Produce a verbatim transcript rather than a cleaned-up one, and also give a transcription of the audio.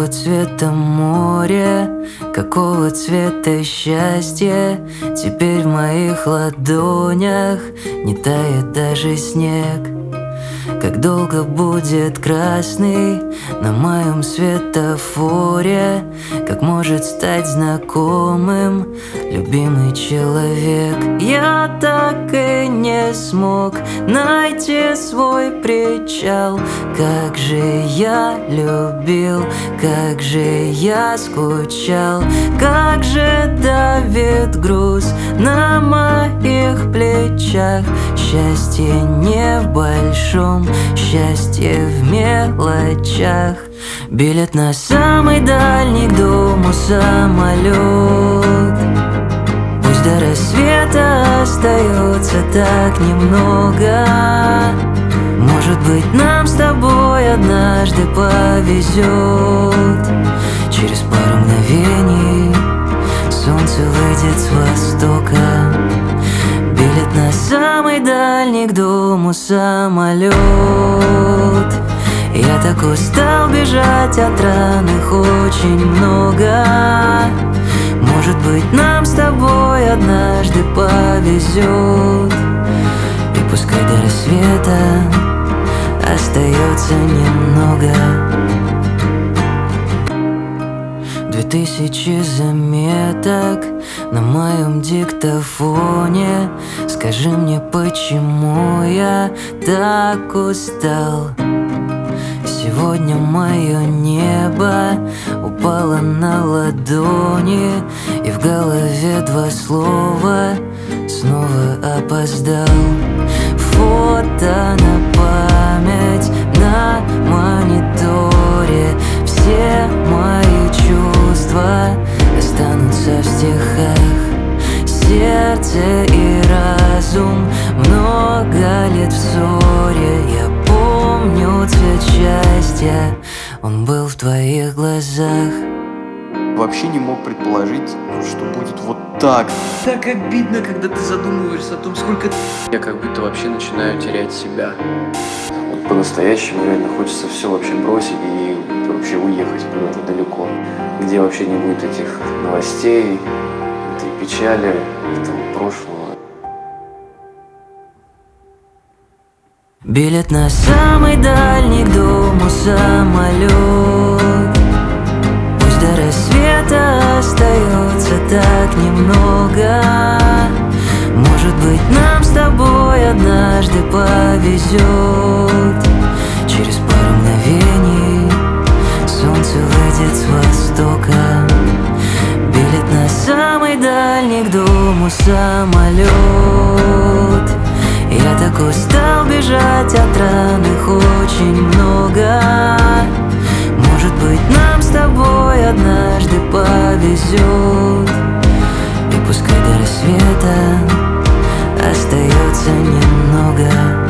Какого цвета море, какого цвета счастье? Теперь в моих ладонях не тает даже снег. Как долго будет красный на моем светофоре? Как может стать знакомым любимый человек? Я так и не смог найти свой причал. Как же я любил, как же я скучал, как же давит груз на моих плечах. Счастье не в большом, счастье в мелочах. Билет на самый дальний к дому самолет. Пусть до рассвета остается так немного. Может быть, нам с тобой однажды повезет. Через пару мгновений солнце выйдет с востока. Билет на самый дальний к дому самолет. Я так устал бежать от ран, их очень много. Может быть, нам с тобой однажды повезет. И пускай до рассвета остается немного. Две тысячи заметок на моем диктофоне. Скажи мне, почему я так устал? Сегодня мое небо упало на ладони, и в голове два слова: снова опоздал. Фото на память на мониторе. Все мои чувства останутся в стихах. Сердце и разум много лет в ссоре. Я помню цвет счастья, он был в твоих глазах. Вообще не мог предположить, что будет вот так. Так обидно, когда ты задумываешься о том, сколько... Я как будто вообще начинаю терять себя. Вот по-настоящему реально хочется все вообще бросить и вообще уехать куда-то далеко, где вообще не будет этих новостей, этой печали, этого прошлого. Билет на самый дальний к дому самолет. Пусть до рассвета остается так немного. Может быть, нам с тобой однажды повезет. Через пару мгновений солнце выйдет с востока. Билет на самый дальний к дому самолет. Я так устал бежать от ран, их очень много. Может быть, нам с тобой однажды повезет. И пускай до рассвета остается немного.